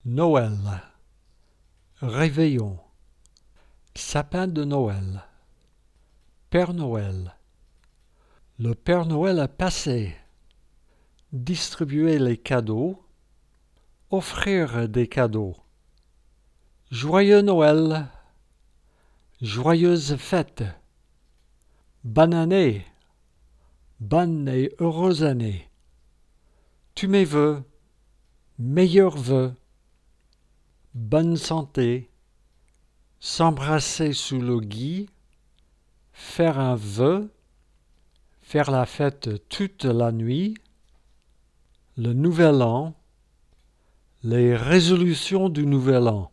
Noël, réveillon, sapin de Noël, Père Noël. Le Père Noël est passé, distribuer les cadeaux, offrir des cadeaux. Joyeux Noël, joyeuse fête, bonne année, bonne et heureuse année. Tous mes vœux, meilleurs vœux, bonne santé, s'embrasser sous le gui, faire un vœu, faire la fête toute la nuit, le nouvel an, les résolutions du nouvel an.